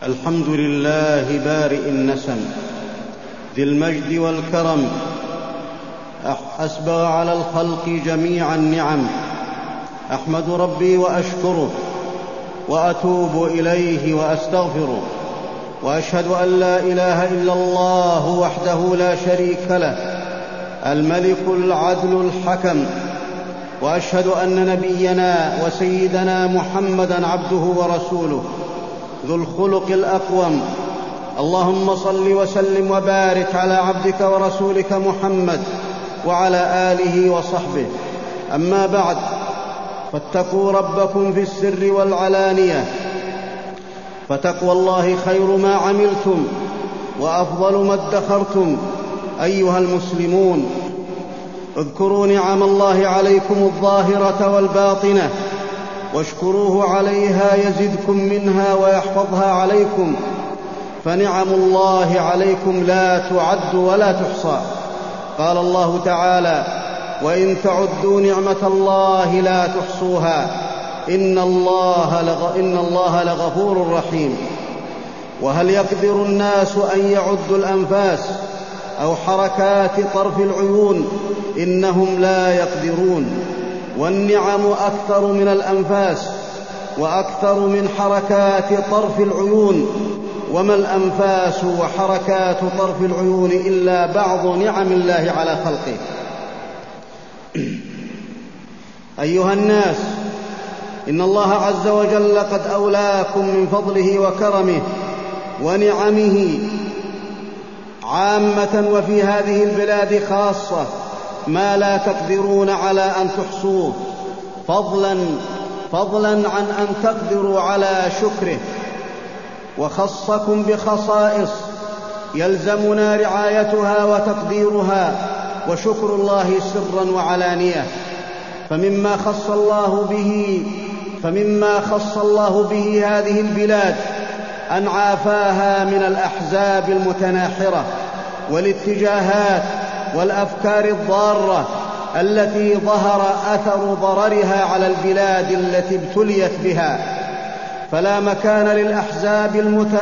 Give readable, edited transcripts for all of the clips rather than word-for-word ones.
الحمد لله بارئ النسم ذي المجد والكرم، أسبغ على الخلق جميع النعم. أحمد ربي وأشكره وأتوب إليه وأستغفره، وأشهد أن لا إله إلا الله وحده لا شريك له الملك العدل الحكم، وأشهد أن نبينا وسيدنا محمدًا عبده ورسوله ذو الخلق الأقوم. اللهم صل وسلم وبارك على عبدك ورسولك محمد وعلى آله وصحبه. أما بعد، فاتقوا ربكم في السر والعلانية، فتقوى الله خير ما عملتم وأفضل ما ادخرتم. أيها المسلمون، اذكروا نعم الله عليكم الظاهرة والباطنة، واشكروه عليها يزدكم منها ويحفظها عليكم، فنعم الله عليكم لا تعد ولا تحصى. قال الله تعالى: وإن تعدوا نعمة الله لا تحصوها إن الله لغفور رحيم. وهل يقدر الناس أن يعدوا الأنفاس أو حركات طرف العيون؟ إنهم لا يقدرون. والنعم أكثر من الأنفاس وأكثر من حركات طرف العيون، وما الأنفاس وحركات طرف العيون إلا بعض نعم الله على خلقه. أيها الناس، إن الله عز وجل قد أولاكم من فضله وكرمه ونعمه عامة، وفي هذه البلاد خاصة، ما لا تقدرون على أن تحصوه، فضلاً عن أن تقدروا على شكره. وخصكم بخصائص يلزمنا رعايتها وتقديرها وشكر الله سراً وعلانية. فمما خص الله به هذه البلاد أن عافاها من الأحزاب المتناحرة والاتجاهات والأفكار الضارة التي ظهر أثر ضررها على البلاد التي ابتليت بها. فلا مكان للأحزاب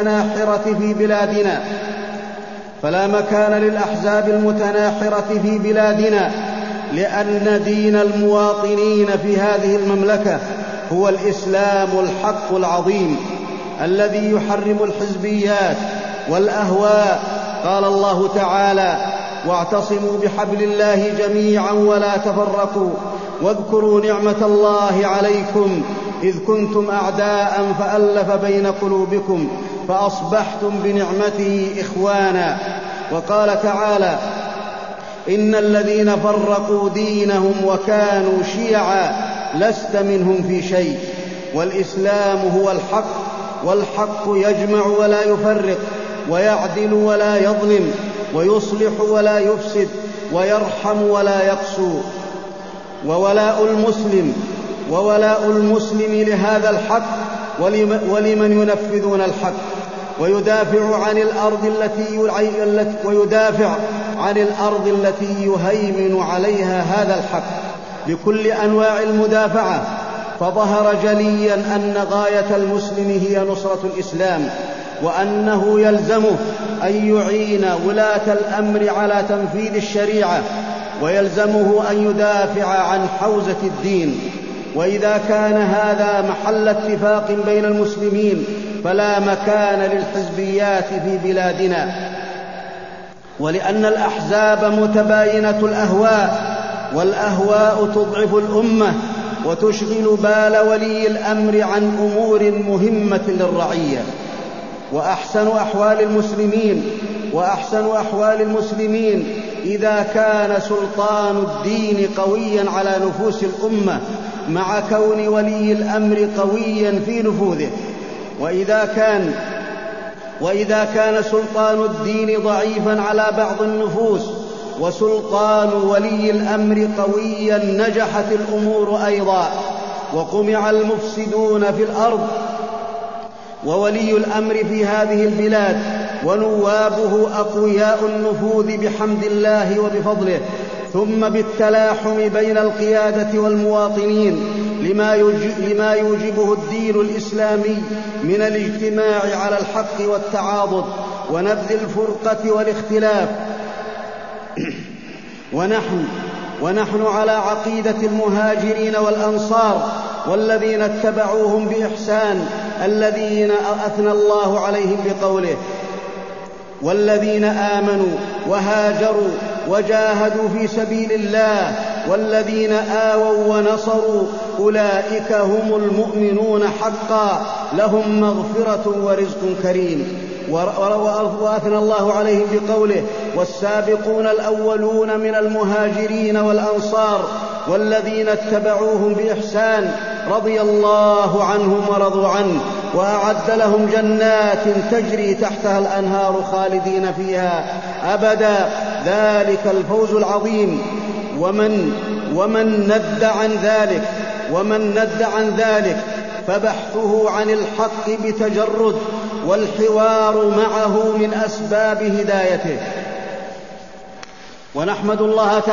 المتناحرة في بلادنا، لأن دين المواطنين في هذه المملكة هو الإسلام الحق العظيم الذي يحرم الحزبيات والأهواء. قال الله تعالى: واعتصموا بحبل الله جميعا ولا تفرقوا واذكروا نعمة الله عليكم إذ كنتم أعداء فألف بين قلوبكم فأصبحتم بنعمته إخوانا. وقال تعالى: إن الذين فرقوا دينهم وكانوا شيعا لست منهم في شيء. والإسلام هو الحق، والحق يجمع ولا يفرق، ويعدل ولا يظلم، ويصلح ولا يفسد، ويرحم ولا يقسو. وولاء المسلم لهذا الحق ولمن ينفذون الحق، ويدافع عن الأرض التي يهيمن عليها هذا الحق بكل أنواع المدافعة. فظهر جليا أن غاية المسلم هي نصرة الإسلام، وأنه يلزمه أن يعين ولاة الأمر على تنفيذ الشريعة، ويلزمه أن يدافع عن حوزة الدين. وإذا كان هذا محل اتفاق بين المسلمين فلا مكان للحزبيات في بلادنا. ولأن الأحزاب متباينة الأهواء، والأهواء تضعف الأمة وتشغل بال ولي الأمر عن أمور مهمة للرعية. وأحسن أحوال المسلمين إذا كان سلطان الدين قويا على نفوس الأمة، مع كون ولي الأمر قويا في نفوذه. وإذا كان سلطان الدين ضعيفا على بعض النفوس وسلطان ولي الأمر قويا، نجحت الأمور أيضا وقمع المفسدون في الأرض. وولي الأمر في هذه البلاد ونوابه أقوياء النفوذ بحمد الله وبفضله، ثم بالتلاحم بين القيادة والمواطنين لما يوجبه الدين الإسلامي من الاجتماع على الحق والتعاضد ونبذ الفرقة والاختلاف. ونحن على عقيدة المهاجرين والأنصار والذين اتبعوهم بإحسان الذين أثنى الله عليهم بقوله: والذين آمنوا وهاجروا وجاهدوا في سبيل الله والذين آووا ونصروا أولئك هم المؤمنون حقا لهم مغفرة ورزق كريم. وأثنى الله عليهم بقوله: والسابقون الأولون من المهاجرين والأنصار والذين اتبعوهم بإحسان رضي الله عنهم ورضوا عنه وأعد لهم جنات تجري تحتها الأنهار خالدين فيها أبدا ذلك الفوز العظيم. ومن ند عن ذلك فبحثه عن الحق بتجرد والحوار معه من أسباب هدايته. ونحمد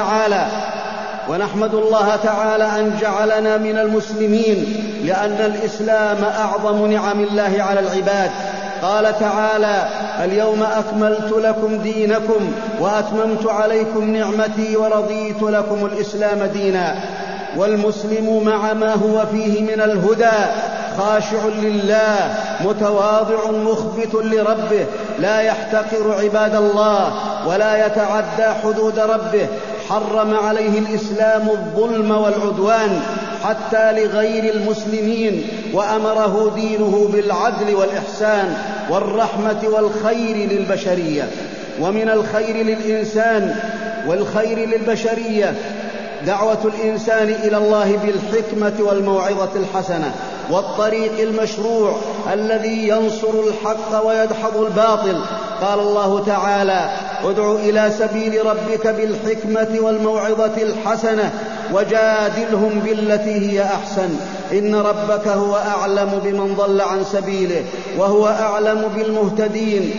الله تعالى أن جعلنا من المسلمين، لأن الإسلام أعظم نعم الله على العباد. قال تعالى: اليوم أكملت لكم دينكم وأتممت عليكم نعمتي ورضيت لكم الإسلام دينا. والمسلم مع ما هو فيه من الهدى خاشع لله متواضع مخبت لربه، لا يحتقر عباد الله ولا يتعدى حدود ربه. حرم عليه الإسلام الظلم والعدوان حتى لغير المسلمين، وأمره دينه بالعدل والإحسان والرحمة والخير للبشرية. ومن الخير للإنسان والخير للبشرية دعوة الإنسان إلى الله بالحكمة والموعظة الحسنة والطريق المشروع الذي ينصر الحق ويدحض الباطل. قال الله تعالى: ادع إلى سبيل ربك بالحكمة والموعظة الحسنة وجادلهم بالتي هي أحسن إن ربك هو أعلم بمن ضل عن سبيله وهو أعلم بالمهتدين.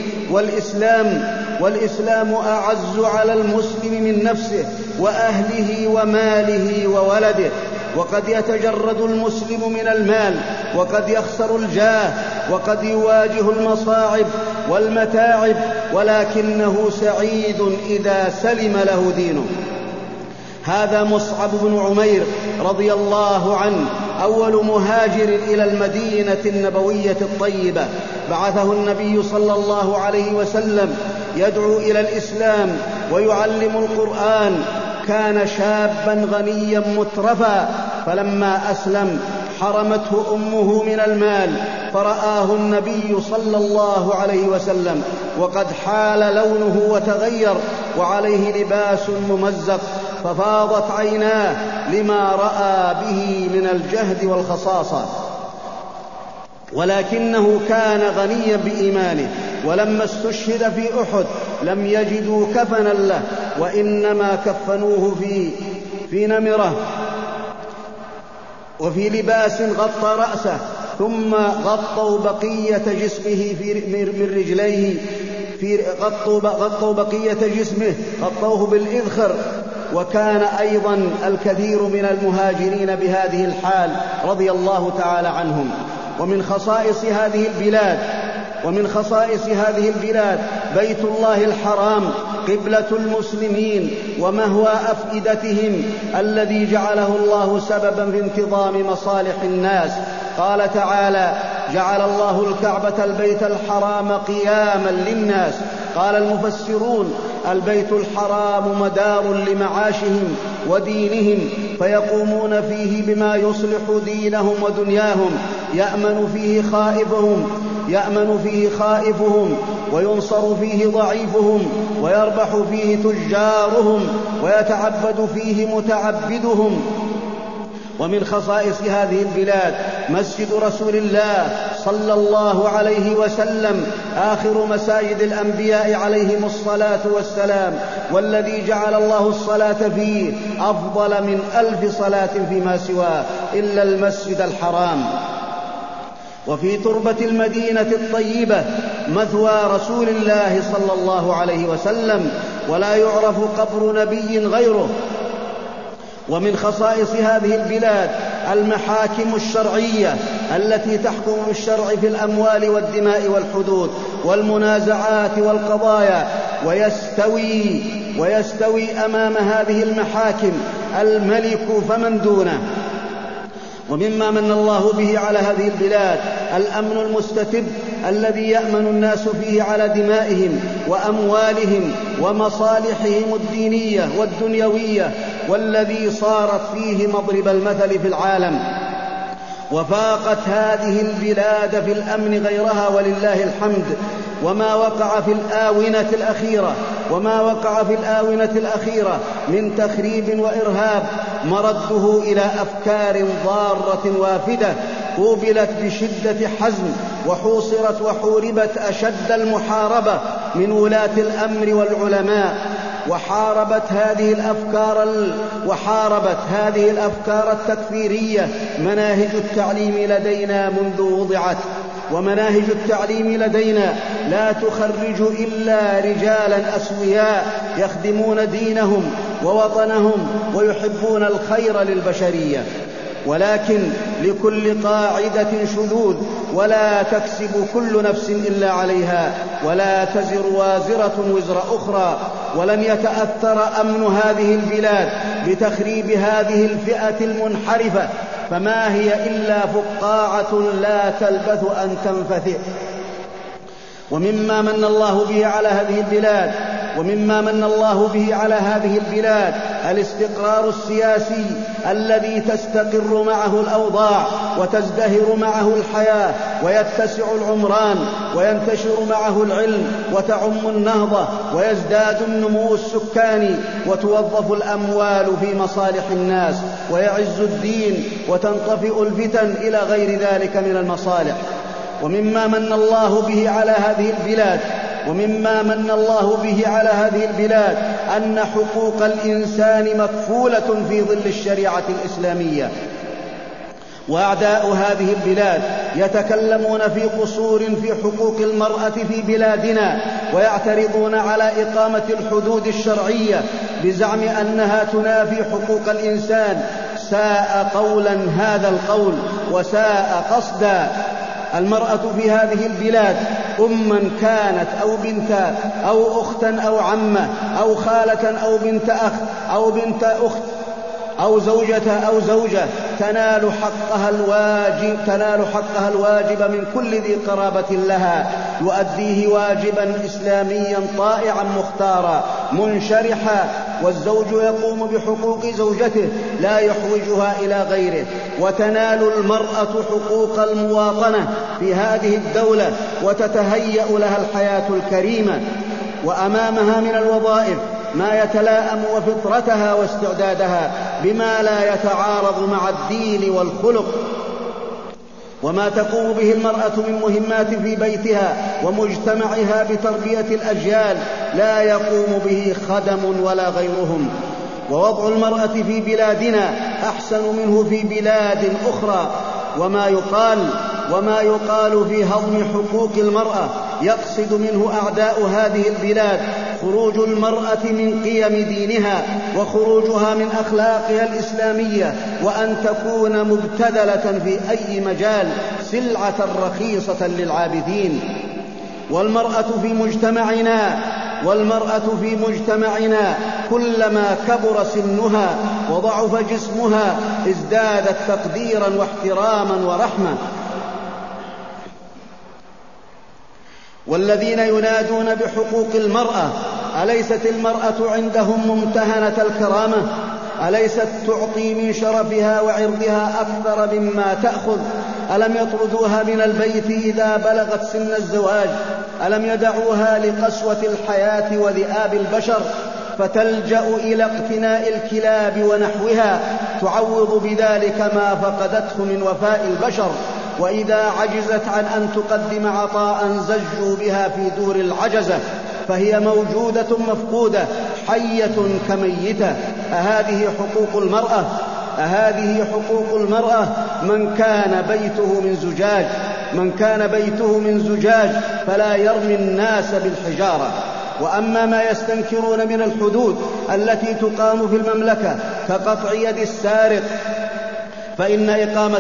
والإسلام أعز على المسلم من نفسه وأهله وماله وولده. وقد يتجرد المسلم من المال وقد يخسر الجاه وقد يواجه المصاعب والمتاعب، ولكنه سعيد إذا سلم له دينه. هذا مصعب بن عمير رضي الله عنه أول مهاجر إلى المدينة النبوية الطيبة، بعثه النبي صلى الله عليه وسلم يدعو إلى الإسلام ويعلم القرآن. كان شابا غنيا مترفا، فلما أسلم حرمته أمه من المال، فرآه النبي صلى الله عليه وسلم وقد حال لونه وتغير وعليه لباس ممزق، ففاضت عيناه لما رأى به من الجهد والخصاصة، ولكنه كان غنيا بإيمانه. ولما استشهد في أحد لم يجدوا كفنا له، وإنما كفنوه في نمرة وفي لباس غطى رأسه، ثم غطوا بقية جسمه من رجليه غطوا بقية جسمه غطوه بالإذخر. وكان أيضا الكثير من المهاجرين بهذه الحال رضي الله تعالى عنهم. ومن خصائص هذه البلاد بيت الله الحرام قبلة المسلمين ومهوى أفئدتهم، الذي جعله الله سببا في انتظام مصالح الناس. قال تعالى: جعل الله الكعبة البيت الحرام قياما للناس. قال المفسرون: البيت الحرام مدار لمعاشهم ودينهم، فيقومون فيه بما يصلح دينهم ودنياهم، يأمن فيه خائفهم وينصر فيه ضعيفهم ويربح فيه تجارهم ويتعبد فيه متعبدهم. ومن خصائص هذه البلاد مسجد رسول الله صلى الله عليه وسلم، آخر مساجد الأنبياء عليهم الصلاة والسلام، والذي جعل الله الصلاة فيه أفضل من 1000 صلاة فيما سواه إلا المسجد الحرام. وفي تربة المدينة الطيبة مثوى رسول الله صلى الله عليه وسلم، ولا يعرف قبر نبي غيره. ومن خصائص هذه البلاد المحاكم الشرعية التي تحكم بالشرع في الأموال والدماء والحدود والمنازعات والقضايا، ويستوي أمام هذه المحاكم الملك فمن دونه. ومما من الله به على هذه البلاد الأمن المستتب الذي يأمن الناس فيه على دمائهم وأموالهم ومصالحهم الدينية والدنيوية، والذي صارت فيه مضرب المثل في العالم. وفاقت هذه البلاد في الأمن غيرها ولله الحمد. وما وقع في الآونة الأخيرة من تخريب وإرهاب مرده إلى أفكار ضارة وافدة قوبلت بشدة حزم وحوصرت وحوربت أشد المحاربة من ولاة الأمر والعلماء. وحاربت هذه الأفكار التكفيرية مناهج التعليم لدينا منذ وضعت. ومناهج التعليم لدينا لا تخرج إلا رجالا أسوياء يخدمون دينهم ووطنهم ويحبون الخير للبشرية. ولكن لكل قاعدة شذوذ، ولا تكسب كل نفس إلا عليها، ولا تزر وازرة وزر أخرى. ولن يتأثر أمن هذه البلاد بتخريب هذه الفئة المنحرفة، فما هي إلا فقاعة لا تلبث أن تنفتح. ومما من الله به على هذه البلاد الاستقرار السياسي الذي تستقر معه الأوضاع وتزدهر معه الحياة ويتسع العمران وينتشر معه العلم وتعم النهضة ويزداد النمو السكاني وتوظف الأموال في مصالح الناس ويعز الدين وتنطفئ الفتن إلى غير ذلك من المصالح. ومما من الله به على هذه البلاد أن حقوق الإنسان مكفولة في ظل الشريعة الإسلامية. وأعداء هذه البلاد يتكلمون في قصور في حقوق المرأة في بلادنا، ويعترضون على إقامة الحدود الشرعية بزعم أنها تنافي حقوق الإنسان. ساء قولا هذا القول وساء قصدا. المرأة في هذه البلاد أما كانت أو بنتا أو أختا أو عمة أو خالة أو بنت أخ أو بنت أخت أو زوجة تنال حقها الواجب من كل ذي قرابة لها، يؤديه واجبا إسلاميا طائعا مختارا منشرحا. والزوج يقوم بحقوق زوجته لا يحوجها إلى غيره. وتنال المرأة حقوق المواطنة في هذه الدولة وتتهيأ لها الحياة الكريمة. وأمامها من الوظائف ما يتلائم وفطرتها واستعدادها بما لا يتعارض مع الدين والخلق. وما تقوم به المرأة من مهمات في بيتها ومجتمعها بتربية الأجيال لا يقوم به خدم ولا غيرهم. ووضع المرأة في بلادنا أحسن منه في بلاد أخرى. وما يقال في هضم حقوق المرأة يقصد منه أعداء هذه البلاد خروج المرأة من قيم دينها وخروجها من أخلاقها الإسلامية، وأن تكون مبتذلة في أي مجال سلعة رخيصة للعابدين. والمرأة في مجتمعنا كلما كبر سنها وضعف جسمها ازدادت تقديرا واحتراما ورحمة. والذين ينادون بحقوق المرأة أليست المرأة عندهم ممتهنة الكرامة؟ أليست تعطي من شرفها وعرضها أكثر مما تأخذ؟ ألم يطردوها من البيت إذا بلغت سن الزواج؟ ألم يدعوها لقسوة الحياة وذئاب البشر فتلجأ إلى اقتناء الكلاب ونحوها تعوض بذلك ما فقدته من وفاء البشر؟ وإذا عجزت عن أن تقدم عطاء زجوا بها في دور العجزة، فهي موجودة مفقودة حية كميتة. أهذه حقوق المرأة؟ من كان بيته من زجاج فلا يرمي الناس بالحجارة. وأما ما يستنكرون من الحدود التي تقام في المملكة كقطع يد السارق فإن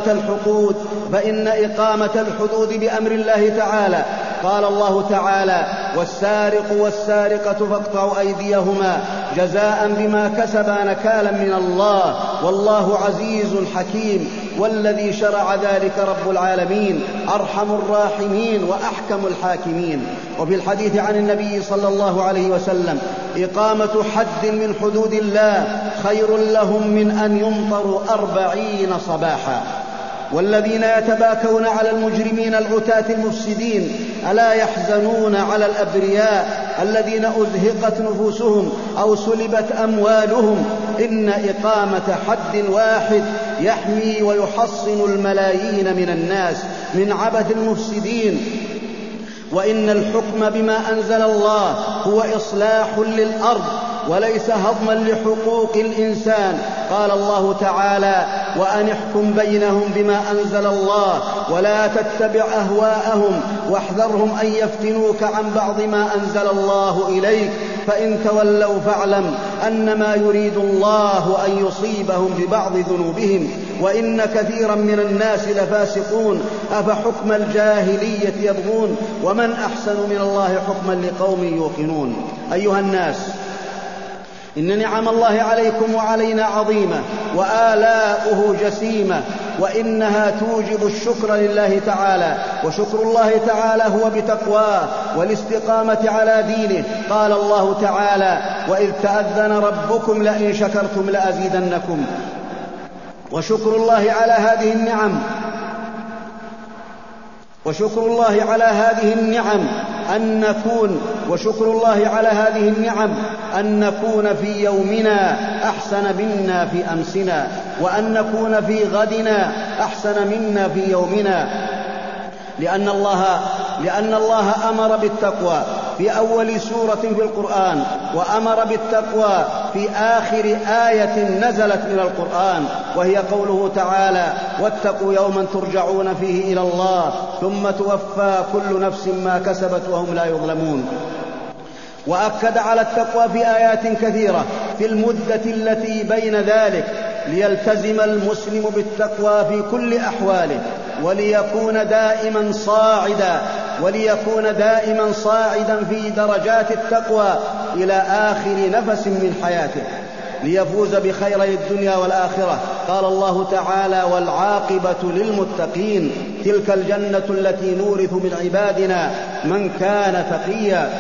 إقامة الحدود بأمر الله تعالى. قال الله تعالى: والسارق والسارقة فاقطعوا أيديهما جزاء بما كسبا نكالا من الله والله عزيز حكيم. والذي شرع ذلك رب العالمين أرحم الراحمين وأحكم الحاكمين. وفي الحديث عن النبي صلى الله عليه وسلم: إقامة حد من حدود الله خير لهم من أن يمطروا 40 صباحا. والذين يتباكون على المجرمين العتاة المفسدين ألا يحزنون على الأبرياء الذين أزهقت نفوسهم أو سلبت أموالهم؟ إن إقامة حد واحد يحمي ويحصن الملايين من الناس من عبث المفسدين. وإن الحكم بما أنزل الله هو إصلاح للأرض وليس هضما لحقوق الإنسان. قال الله تعالى: وأن احكم بينهم بما أنزل الله ولا تتبع أهواءهم واحذرهم أن يفتنوك عن بعض ما أنزل الله إليك فإن تولوا فاعلم أنما يريد الله أن يصيبهم ببعض ذنوبهم وإن كثيرا من الناس لفاسقون أفحكم الجاهلية يبغون ومن أحسن من الله حكما لقوم يوقنون. أيها الناس، إن نعم الله عليكم وعلينا عظيمة وآلاؤه جسيمة، وإنها توجب الشكر لله تعالى، وشكر الله تعالى هو بتقواه والاستقامة على دينه. قال الله تعالى: وإذ تأذن ربكم لئن شكرتم لأزيدنكم. وشكر الله على هذه النعم أن نكون في يومنا أحسن منا في أمسنا، وأن نكون في غدنا أحسن منا في يومنا، لأن الله أمر بالتقوى في أول سورة في القرآن، وأمر بالتقوى في آخر آية نزلت من القرآن، وهي قوله تعالى: واتقوا يوما ترجعون فيه إلى الله ثم توفى كل نفس ما كسبت وهم لا يظلمون. وأكد على التقوى في آيات كثيرة في المدة التي بين ذلك ليلتزم المسلم بالتقوى في كل أحواله وليكون دائما صاعدا في درجات التقوى إلى آخر نفس من حياته ليفوز بخيري الدنيا والآخرة. قال الله تعالى: والعاقبة للمتقين، تلك الجنة التي نورث من عبادنا من كان تقيا.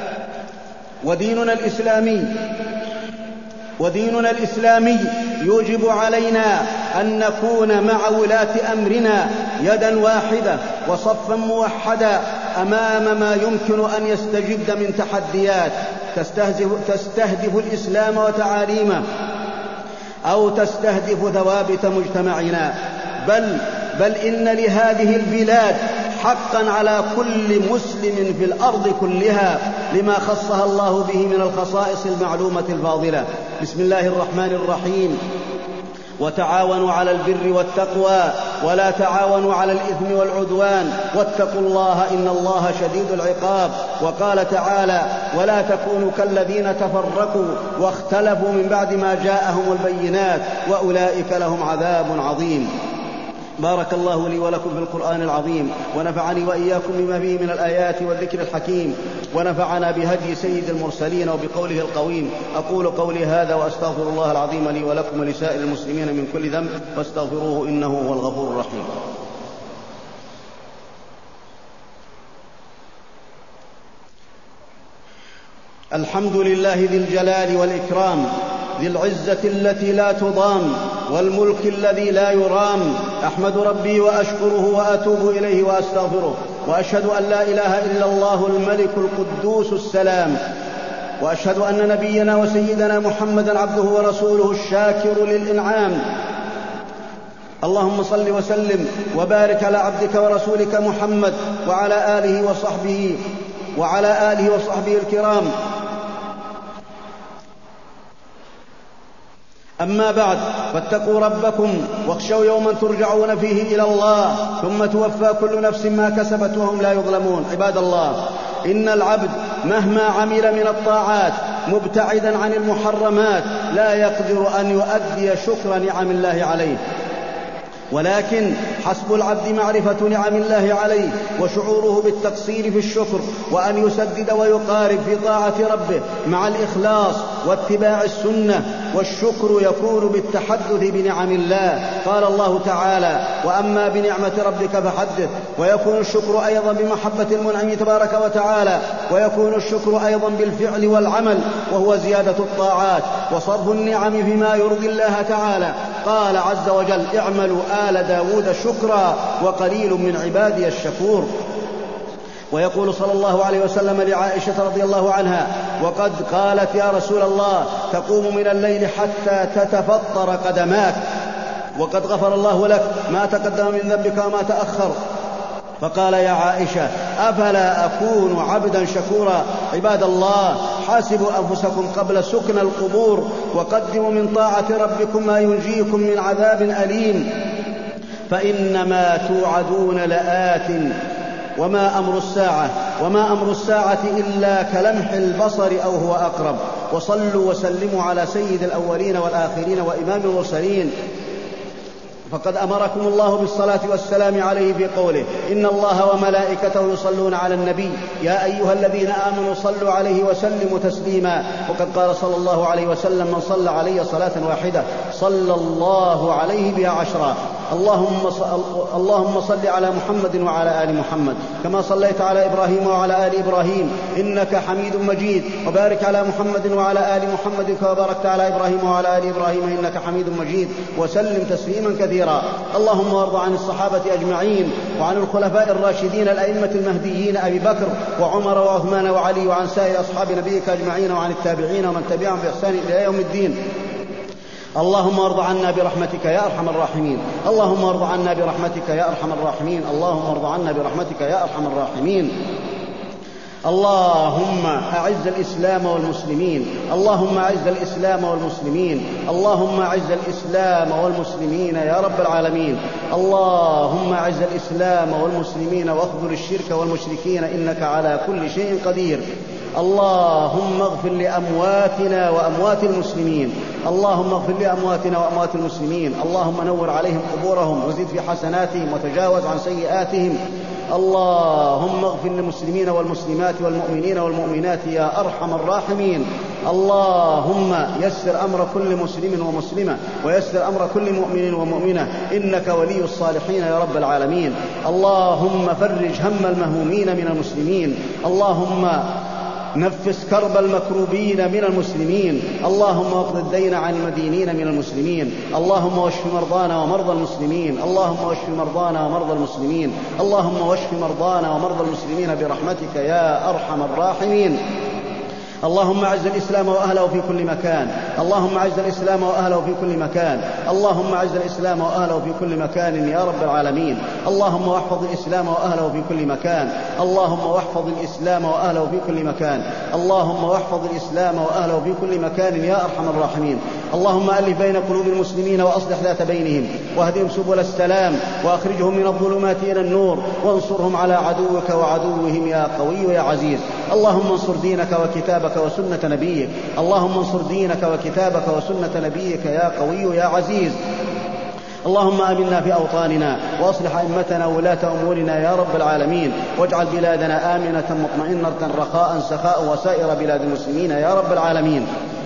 وديننا الإسلامي يوجب علينا أن نكون مع ولاة أمرنا يدا واحدة وصفا موحدا أمام ما يمكن أن يستجد من تحديات تستهدف الإسلام وتعاليمه أو تستهدف ثوابت مجتمعنا، بل إن لهذه البلاد حقا على كل مسلم في الأرض كلها لما خصها الله به من الخصائص المعلومة الفاضلة. بسم الله الرحمن الرحيم: وتعاونوا على البر والتقوى ولا تعاونوا على الإثم والعدوان واتقوا الله إن الله شديد العقاب. وقال تعالى: ولا تكونوا كالذين تفرقوا واختلفوا من بعد ما جاءهم البينات وأولئك لهم عذاب عظيم. بارك الله لي ولكم في القرآن العظيم، ونفعني وإياكم بما فيه من الآيات والذكر الحكيم، ونفعنا بهدي سيد المرسلين وبقوله القويم. أقول قولي هذا وأستغفر الله العظيم لي ولكم ولسائر المسلمين من كل ذنب فاستغفروه إنه هو الغفور الرحيم. الحمد لله ذي الجلال والإكرام، ذي العزة التي لا تضام والملك الذي لا يرام. أحمد ربي وأشكره وأتوب إليه وأستغفره، وأشهد أن لا إله إلا الله الملك القدوس السلام، وأشهد أن نبينا وسيدنا محمدا عبده ورسوله الشاكر للإنعام. اللهم صل وسلم وبارك على عبدك ورسولك محمد وعلى آله وصحبه الكرام. أما بعد، فاتقوا ربكم واخشوا يوما ترجعون فيه إلى الله ثم توفى كل نفس ما كسبت وهم لا يظلمون. عباد الله، إن العبد مهما عمل من الطاعات مبتعدا عن المحرمات لا يقدر أن يؤدي شكر نعم الله عليه، ولكن حسب العبد معرفة نعم الله عليه وشعوره بالتقصير في الشكر، وأن يسدد ويقارب في طاعة ربه مع الإخلاص واتباع السنة، والشكر يكون بالتحدث بنعم الله. قال الله تعالى: وأما بنعمة ربك فحدث. ويكون الشكر أيضا بمحبة المنعم تبارك وتعالى، ويكون الشكر أيضا بالفعل والعمل، وهو زيادة الطاعات وصرف النعم فيما يرضي الله تعالى. قال عز وجل: اعملوا آل داود شكرا وقليل من عبادي الشكور. ويقول صلى الله عليه وسلم لعائشة رضي الله عنها: وقد قالت يا رسول الله تقوم من الليل حتى تتفطر قدماك وقد غفر الله لك ما تقدم من ذنبك وما تأخر. فقال: يا عائشة أفلا أكون عبدا شكورا؟ عباد الله، حاسبوا أنفسكم قبل سكن القبور، وقدموا من طاعة ربكم ما ينجيكم من عذاب أليم، فإنما توعدون لآت وما أمر الساعة إلا كلمح البصر أو هو أقرب. وصلوا وسلموا على سيد الأولين والآخرين وإمام المرسلين، فقد أمركم الله بالصلاة والسلام عليه في قوله: إن الله وملائكته يصلون على النبي يا أيها الذين آمنوا صلوا عليه وسلموا تسليما. وقد قال صلى الله عليه وسلم: من صلى علي صلاة واحدة صلى الله عليه بها 10. اللهم صل على محمد وعلى آل محمد كما صليت على إبراهيم وعلى آل إبراهيم إنك حميد مجيد، وبارك على محمد وعلى آل محمد كما باركت على إبراهيم وعلى آل إبراهيم إنك حميد مجيد، وسلم تسليما كثيرا. اللهم وارض عن الصحابة أجمعين، وعن الخلفاء الراشدين الأئمة المهديين أبي بكر وعمر وعثمان وعلي، وعن سائر أصحاب نبيك أجمعين، وعن التابعين ومن تبعهم بإحسان إلى يوم الدين. اللهم ارض عنا برحمتك يا أرحم الراحمين. اللهم ارض عنا برحمتك يا أرحم الراحمين. اللهم ارض عنا برحمتك يا أرحم الراحمين. اللهم أعز الإسلام والمسلمين. اللهم أعز الإسلام والمسلمين. اللهم أعز الإسلام والمسلمين يا رب العالمين. اللهم أعز الإسلام والمسلمين واخذل الشرك والمشركين إنك على كل شيء قدير. اللهم اغفر لأمواتنا وأموات المسلمين. اللهم اغفر لأمواتنا وأموات المسلمين. اللهم نور عليهم قبورهم وزد في حسناتهم وتجاوز عن سيئاتهم. اللهم اغفر للمسلمين والمسلمات والمؤمنين والمؤمنات يا أرحم الراحمين. اللهم يسر أمر كل مسلم ومسلمة، ويسر أمر كل مؤمن ومؤمنة إنك ولي الصالحين يا رب العالمين. اللهم فرج هم المهمومين من المسلمين. اللهم نفس كرب المكروبين من المسلمين. اللهم اقض الدين عن المدينين من المسلمين. اللهم واشف مرضانا ومرضى المسلمين. اللهم واشف مرضانا ومرضى المسلمين. اللهم واشف مرضانا ومرضى المسلمين برحمتك يا أرحم الراحمين. اللهم اعز الإسلام وأهله في كل مكان. اللهم اعز الإسلام وأهله في كل مكان. اللهم اعز الإسلام وأهله في كل مكان يا رب العالمين. اللهم واحفظ الإسلام وأهله في كل مكان. اللهم واحفظ الإسلام وأهله في كل مكان. اللهم واحفظ الإسلام وأهله في كل مكان يا أرحم الراحمين. اللهم ألف بين قلوب المسلمين وأصلح ذات بينهم، واهدهم سبل السلام، وأخرجهم من الظلمات إلى النور، وانصرهم على عدوك وعدوهم يا قوي يا عزيز. اللهم انصر دينك وكتابك وسنة نبيك. اللهم انصر دينك وكتابك وسنة نبيك يا قوي يا عزيز. اللهم آمنا في أوطاننا، وأصلح أئمتنا وولاة أمورنا يا رب العالمين، واجعل بلادنا آمنة مطمئنة رخاء سخاء وسائر بلاد المسلمين يا رب العالمين.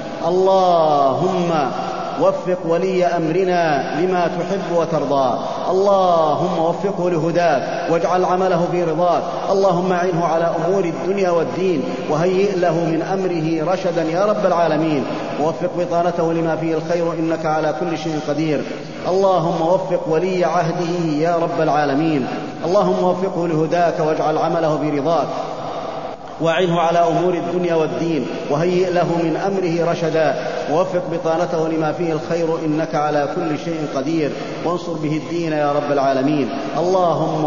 اللهم وفق ولي أمرنا لما تحب وترضى. اللهم وفقه لهداك، واجعل عمله في رضاك. اللهم أعنه على أمور الدنيا والدين، وهيئ له من أمره رشدا يا رب العالمين. ووفق بطانته لما فيه الخير إنك على كل شيء قدير. اللهم وفق ولي عهده يا رب العالمين. اللهم وفقه لهداك، واجعل عمله في رضاك، وأعنه على أمور الدنيا والدين، وهيئ له من أمره رشدا. ووفق بطانته لما فيه الخير إنك على كل شيء قدير، وانصر به الدين يا رب العالمين. اللهم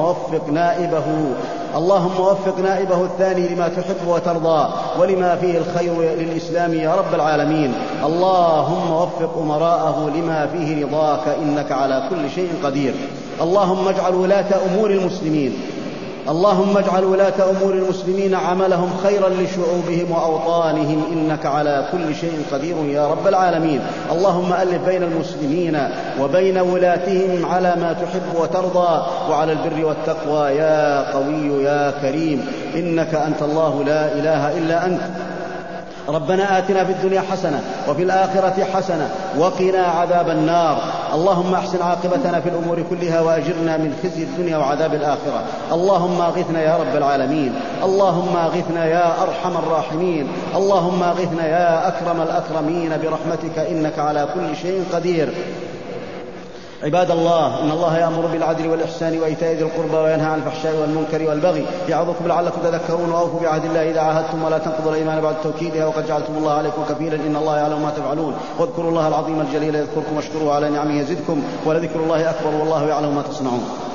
وفق نائبه الثاني لما تحب وترضى، ولما فيه الخير للإسلام يا رب العالمين. اللهم وفق أمراءه لما فيه رضاك إنك على كل شيء قدير. اللهم اجعل ولاة أمور المسلمين اللهم اجعل ولاة أمور المسلمين عملهم خيرا لشعوبهم وأوطانهم، إنك على كل شيء قدير يا رب العالمين. اللهم ألف بين المسلمين وبين ولاتهم على ما تحب وترضى وعلى البر والتقوى يا قوي يا كريم، إنك أنت الله لا إله إلا أنت. ربنا آتنا في الدنيا حسنة وفي الآخرة حسنة وقنا عذاب النار. اللهم أحسن عاقبتنا في الأمور كلها وأجرنا من خزي الدنيا وعذاب الآخرة. اللهم أغثنا يا رب العالمين، اللهم أغثنا يا أرحم الراحمين، اللهم أغثنا يا أكرم الأكرمين برحمتك، إنك على كل شيء قدير. عباد الله، إن الله يأمر بالعدل والإحسان وإيتاء ذي القربى وينهى عن الفحشاء والمنكر والبغي يعظكم لعلكم تذكرون. وأوفوا بعهد الله إذا عاهدتم ولا تنقضوا الأيمان بعد توكيدها وقد جعلتم الله عليكم كفيلا، إن الله يعلم ما تفعلون. واذكروا الله العظيم الجليل يذكركم واشكروه على نعمه يزدكم ولذكر الله أكبر والله يعلم ما تصنعون.